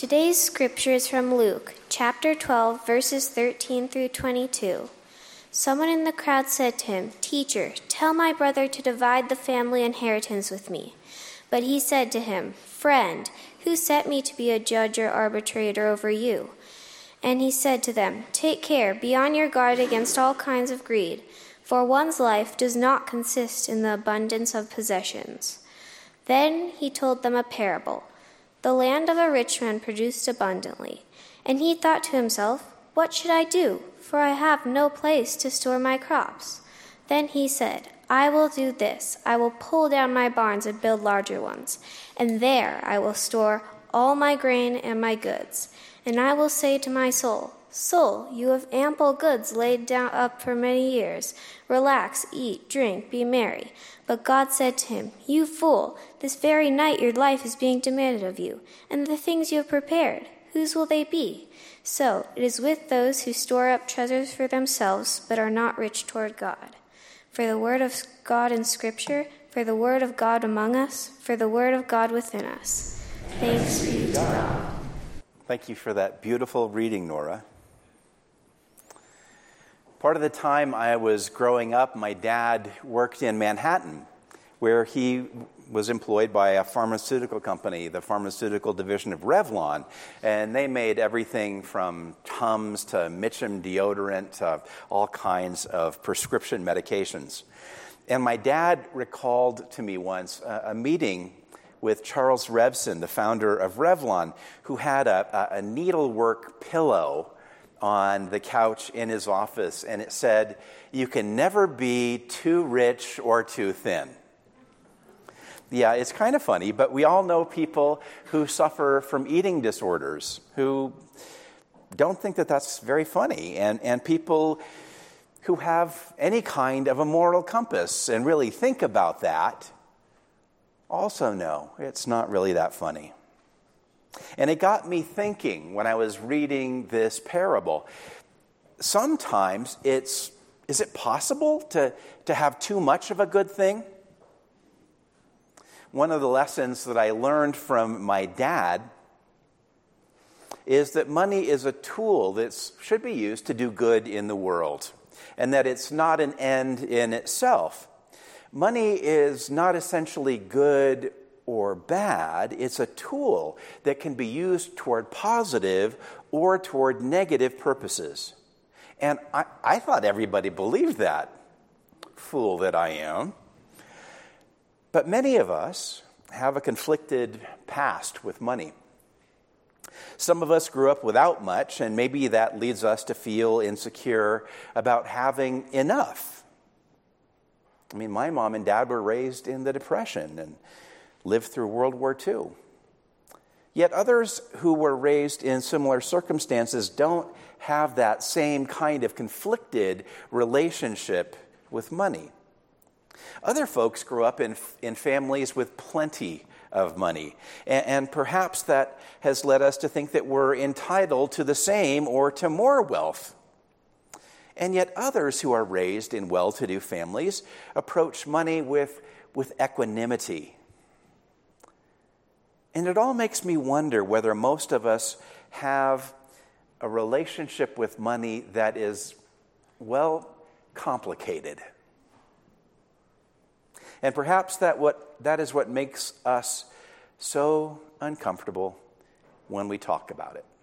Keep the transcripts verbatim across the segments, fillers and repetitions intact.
Today's scripture is from Luke, chapter twelve, verses thirteen through twenty-two. Someone in the crowd said to him, "Teacher, tell my brother to divide the family inheritance with me." But he said to him, "Friend, who set me to be a judge or arbitrator over you?" And he said to them, "Take care, be on your guard against all kinds of greed, for one's life does not consist in the abundance of possessions." Then he told them a parable. The land of a rich man produced abundantly, and he thought to himself, "What should I do? For I have no place to store my crops." Then he said, "I will do this. I will pull down my barns and build larger ones, and there I will store all my grain and my goods. And I will say to my soul, 'Soul, you have ample goods laid down up for many years. Relax, eat, drink, be merry.' But God said to him, 'You fool, this very night your life is being demanded of you, and the things you have prepared, whose will they be?' So it is with those who store up treasures for themselves, but are not rich toward God." For the word of God in Scripture, for the word of God among us, for the word of God within us. Thanks be to God. Thank you for that beautiful reading, Nora. Part of the time I was growing up, my dad worked in Manhattan, where he was employed by a pharmaceutical company, the pharmaceutical division of Revlon, and they made everything from Tums to Mitchum deodorant to all kinds of prescription medications. And my dad recalled to me once a, a meeting with Charles Revson, the founder of Revlon, who had a, a, a needlework pillow on the couch in his office, and it said, "You can never be too rich or too thin." Yeah, it's kind of funny, but we all know people who suffer from eating disorders who don't think that that's very funny, and, and people who have any kind of a moral compass and really think about that also know it's not really that funny. And it got me thinking when I was reading this parable. Sometimes it's, is it possible to, to have too much of a good thing? One of the lessons that I learned from my dad is that money is a tool that should be used to do good in the world, and that it's not an end in itself. Money is not essentially good or bad. It's a tool that can be used toward positive or toward negative purposes. And I, I thought everybody believed that. Fool that I am. But many of us have a conflicted past with money. Some of us grew up without much, and maybe that leads us to feel insecure about having enough. I mean, my mom and dad were raised in the Depression and lived through World War Two. Yet others who were raised in similar circumstances don't have that same kind of conflicted relationship with money. Other folks grew up in, in families with plenty of money, and, and perhaps that has led us to think that we're entitled to the same or to more wealth. And yet others who are raised in well-to-do families approach money with, with equanimity. And it all makes me wonder whether most of us have a relationship with money that is, well, complicated. And perhaps that what that is what makes us so uncomfortable when we talk about it.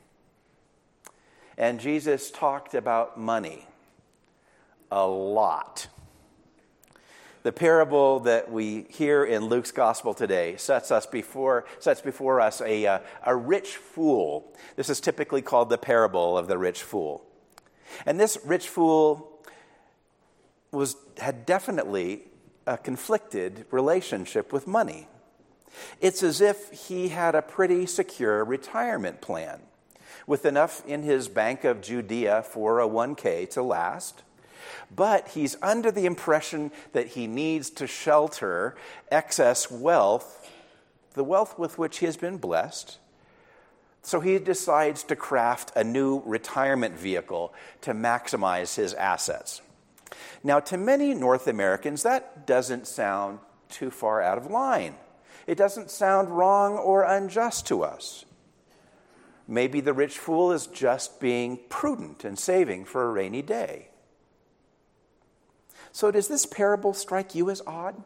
And Jesus talked about money a lot. The parable that we hear in Luke's gospel today sets us before sets before us a uh, a rich fool. This is typically called the parable of the rich fool. And this rich fool was had definitely a conflicted relationship with money. It's as if he had a pretty secure retirement plan with enough in his Bank of Judea four oh one k to last. But he's under the impression that he needs to shelter excess wealth, the wealth with which he has been blessed. So he decides to craft a new retirement vehicle to maximize his assets. Now, to many North Americans, that doesn't sound too far out of line. It doesn't sound wrong or unjust to us. Maybe the rich fool is just being prudent and saving for a rainy day. So does this parable strike you as odd?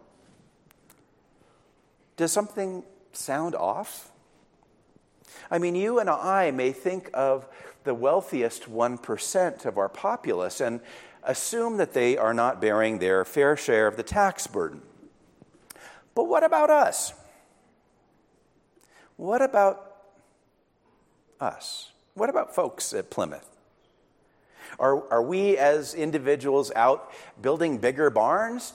Does something sound off? I mean, you and I may think of the wealthiest one percent of our populace and assume that they are not bearing their fair share of the tax burden. But what about us? What about us? What about folks at Plymouth? Are, are we as individuals out building bigger barns?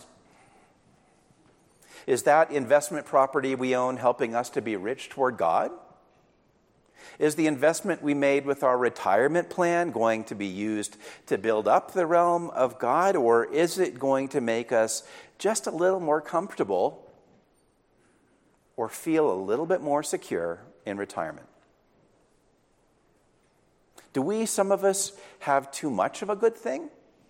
Is that investment property we own helping us to be rich toward God? Is the investment we made with our retirement plan going to be used to build up the realm of God, or is it going to make us just a little more comfortable or feel a little bit more secure in retirement? Do we, some of us, have too much of a good thing?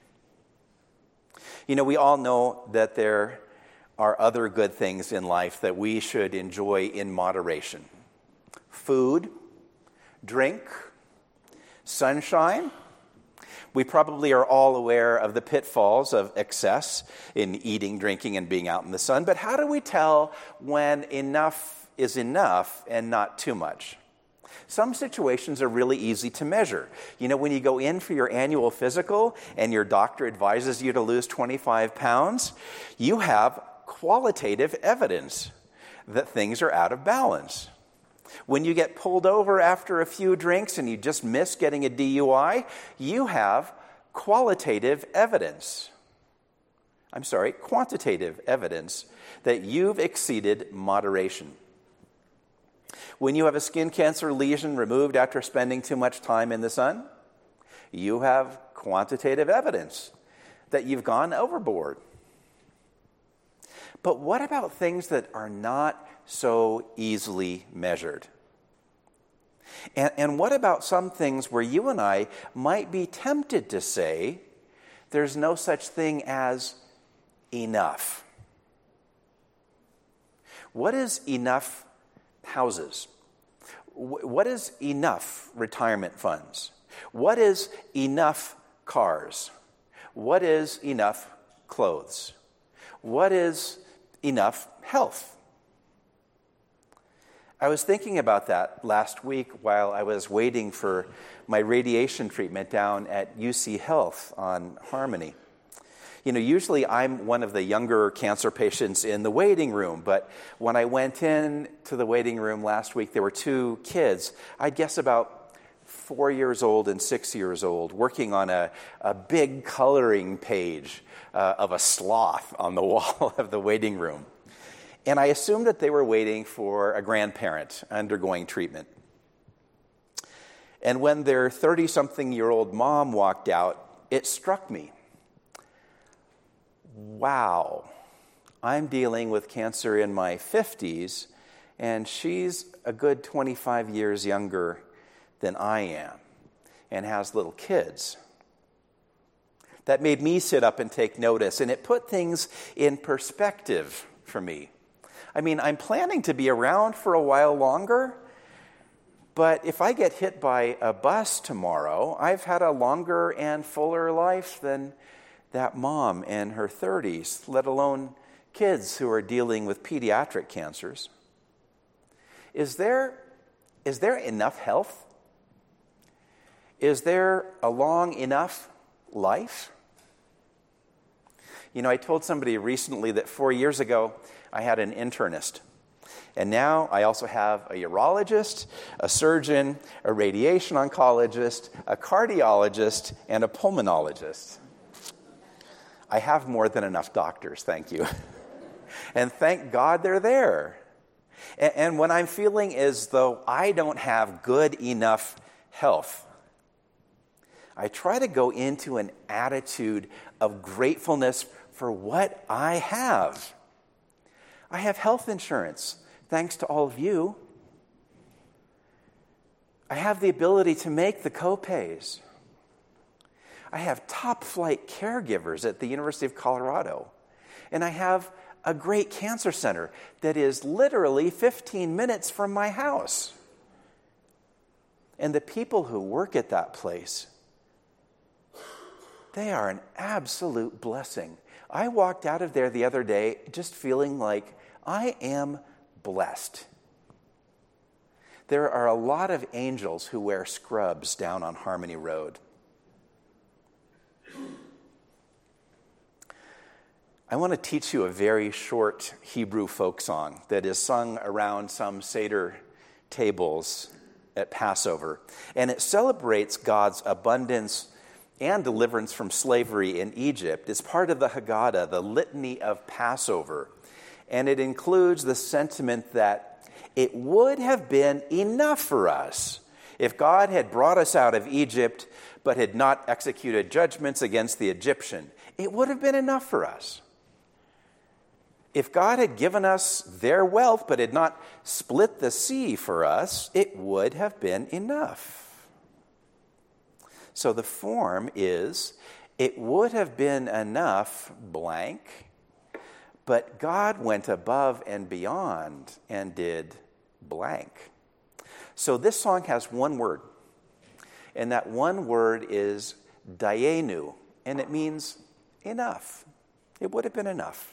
You know, we all know that there are other good things in life that we should enjoy in moderation. Food, drink, sunshine. We probably are all aware of the pitfalls of excess in eating, drinking, and being out in the sun. But how do we tell when enough is enough and not too much? Some situations are really easy to measure. You know, when you go in for your annual physical and your doctor advises you to lose twenty-five pounds, you have qualitative evidence that things are out of balance. When you get pulled over after a few drinks and you just miss getting a D U I, you have qualitative evidence. I'm sorry, quantitative evidence that you've exceeded moderation. When you have a skin cancer lesion removed after spending too much time in the sun, you have quantitative evidence that you've gone overboard. But what about things that are not so easily measured? And, and what about some things where you and I might be tempted to say there's no such thing as enough? What is enough houses? What is enough retirement funds? What is enough cars? What is enough clothes? What is enough health? I was thinking about that last week while I was waiting for my radiation treatment down at U C Health on Harmony. You know, usually I'm one of the younger cancer patients in the waiting room, but when I went in to the waiting room last week, there were two kids, I guess about four years old and six years old, working on a, a big coloring page uh, of a sloth on the wall of the waiting room. And I assumed that they were waiting for a grandparent undergoing treatment. And when their thirty-something-year-old mom walked out, it struck me. Wow, I'm dealing with cancer in my fifties, and she's a good twenty-five years younger than I am and has little kids. That made me sit up and take notice, and it put things in perspective for me. I mean, I'm planning to be around for a while longer, but if I get hit by a bus tomorrow, I've had a longer and fuller life than that mom in her thirties, let alone kids who are dealing with pediatric cancers. Is there, is there enough health? Is there a long enough life? You know, I told somebody recently that four years ago I had an internist. And now I also have a urologist, a surgeon, a radiation oncologist, a cardiologist, and a pulmonologist. I have more than enough doctors, thank you. And thank God they're there. And, and when I'm feeling as though I don't have good enough health, I try to go into an attitude of gratefulness for what I have. I have health insurance, thanks to all of you. I have the ability to make the co-pays. I have top-flight caregivers at the University of Colorado. And I have a great cancer center that is literally fifteen minutes from my house. And the people who work at that place, they are an absolute blessing. I walked out of there the other day just feeling like I am blessed. There are a lot of angels who wear scrubs down on Harmony Road. I want to teach you a very short Hebrew folk song that is sung around some Seder tables at Passover. And it celebrates God's abundance and deliverance from slavery in Egypt. It's part of the Haggadah, the Litany of Passover. And it includes the sentiment that it would have been enough for us if God had brought us out of Egypt but had not executed judgments against the Egyptian. It would have been enough for us. If God had given us their wealth but had not split the sea for us, it would have been enough. So the form is, it would have been enough, blank, but God went above and beyond and did blank. So this song has one word, and that one word is dayenu, and it means enough. It would have been enough.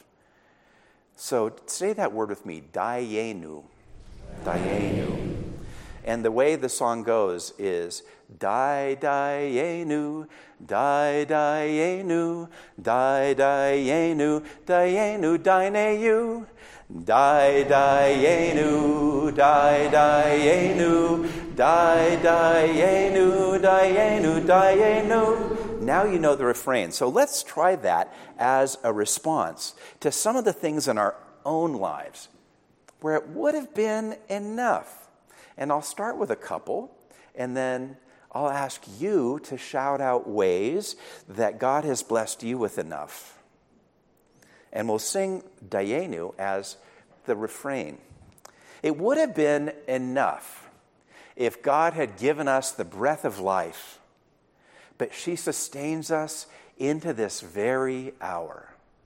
So say that word with me, dayenu, dayenu. And the way the song goes is, Dai dayenu, Dai dayenu, Dai dayenu, Dayenu daineu, Dai dayenu, Dai dayenu, Dai dayenu, Dayenu dayenu. Now you know the refrain. So let's try that as a response to some of the things in our own lives where it would have been enough. And I'll start with a couple, and then I'll ask you to shout out ways that God has blessed you with enough. And we'll sing Dayenu as the refrain. It would have been enough if God had given us the breath of life, but she sustains us into this very hour.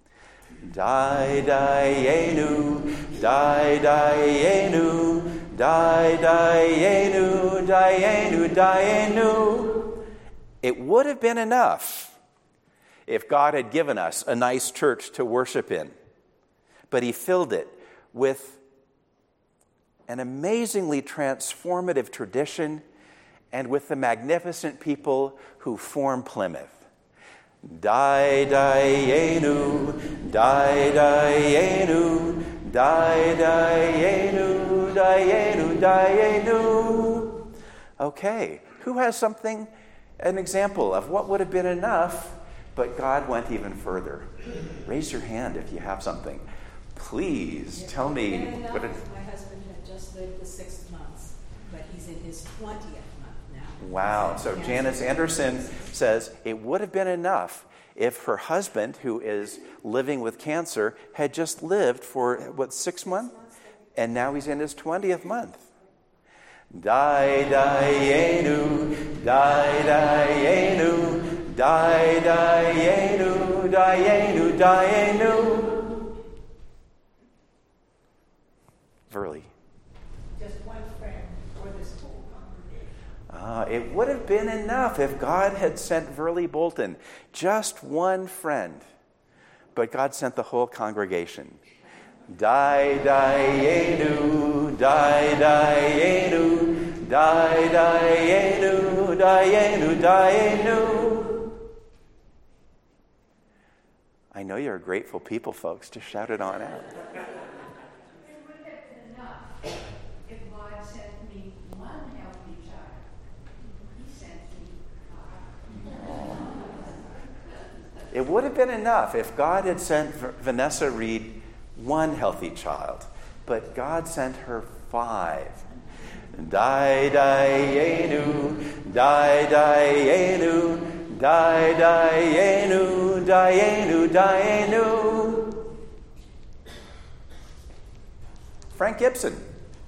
Dai dayenu, Dai dayenu, Dai dayenu, Dayenu dayenu. It would have been enough if God had given us a nice church to worship in, but he filled it with an amazingly transformative tradition and with the magnificent people who form Plymouth. Dai dayenu, Dai dayenu, Dai dayenu, Dayenu dayenu. Okay, who has something, an example of what would have been enough, but God went even further? Raise your hand if you have something. Please yeah. tell me. Enough, what it, my husband had just lived the six months, but he's in his twentieth month now. Wow. So Janice Anderson says it would have been enough if her husband, who is living with cancer, had just lived for, what, six months? And now he's in his twentieth month. Dai dayenu, Dai dayenu, Dai dayenu, Dayenu dayenu. Verley. Just one friend for this whole congregation. Ah, it would have been enough if God had sent Verley Bolton, just one friend. But God sent the whole congregation. Dai dayenu, Dai dayenu, Dai dayenu, Dayenu dayenu. I know you're a grateful people, folks. Just shout it on out. It would have been enough if God sent me one healthy child. He sent me five. It would have been enough if God had sent V- Vanessa Reed one healthy child, but God sent her five. Dai dayenu, Dai dayenu, Dai dayenu, Dayenu dayenu. Frank Gibson.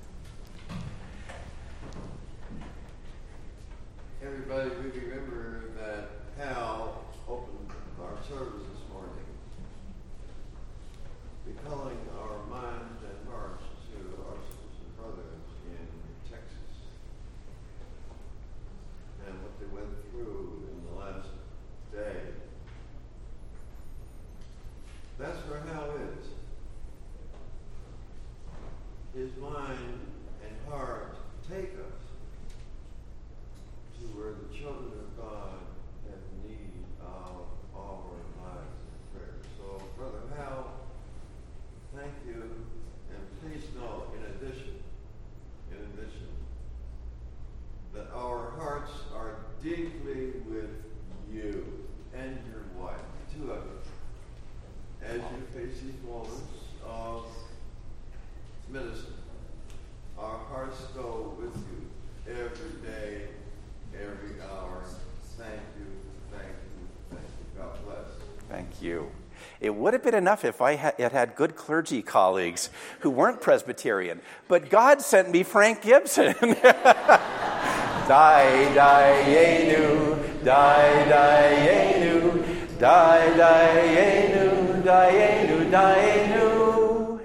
Everybody, we remember that Hal opened our service this morning, recalling our minds and hearts to our sisters and brothers in Texas. you. It would have been enough if I had, had had good clergy colleagues who weren't Presbyterian, but God sent me Frank Gibson. Die, die, yenu, die, die, yenu, die, die, yenu, die, yenu, die, yenu.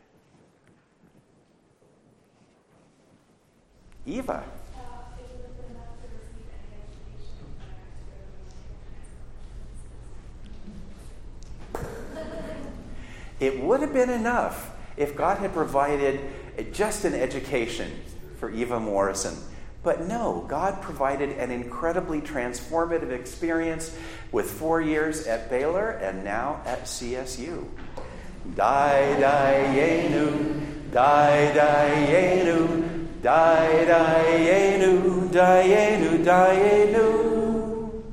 Eva. It would have been enough if God had provided just an education for Eva Morrison. But no, God provided an incredibly transformative experience with four years at Baylor and now at C S U. Die, die, yenu, die, die, yenu, die, die, yenu, die, yenu, die, yenu.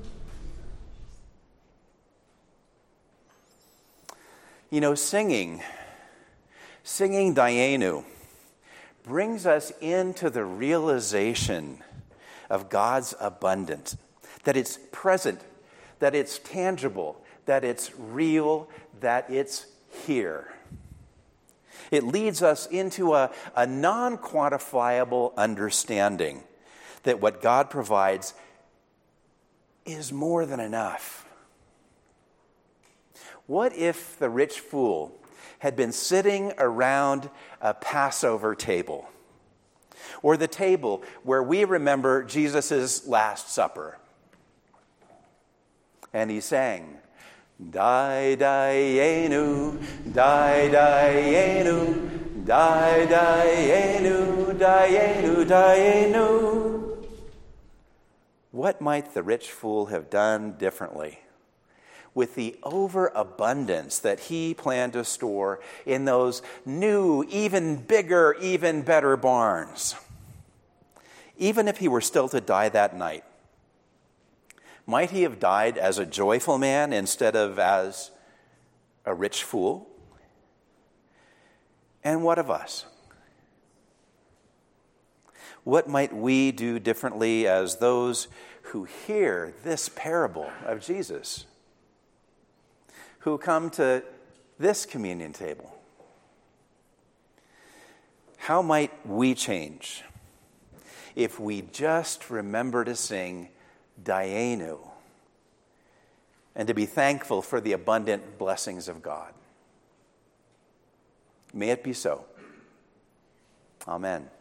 You know, singing, singing Dayenu brings us into the realization of God's abundance, that it's present, that it's tangible, that it's real, that it's here. It leads us into a, a non-quantifiable understanding that what God provides is more than enough. What if the rich fool had been sitting around a Passover table, or the table where we remember Jesus' Last Supper, and he sang, Die, Dayenu, Die, Dayenu, Die, Dayenu, Dayenu, Dayenu. What might the rich fool have done differently with the overabundance that he planned to store in those new, even bigger, even better barns? Even if he were still to die that night, might he have died as a joyful man instead of as a rich fool? And what of us? What might we do differently as those who hear this parable of Jesus, who come to this communion table? How might we change if we just remember to sing Dayenu and to be thankful for the abundant blessings of God? May it be so. Amen.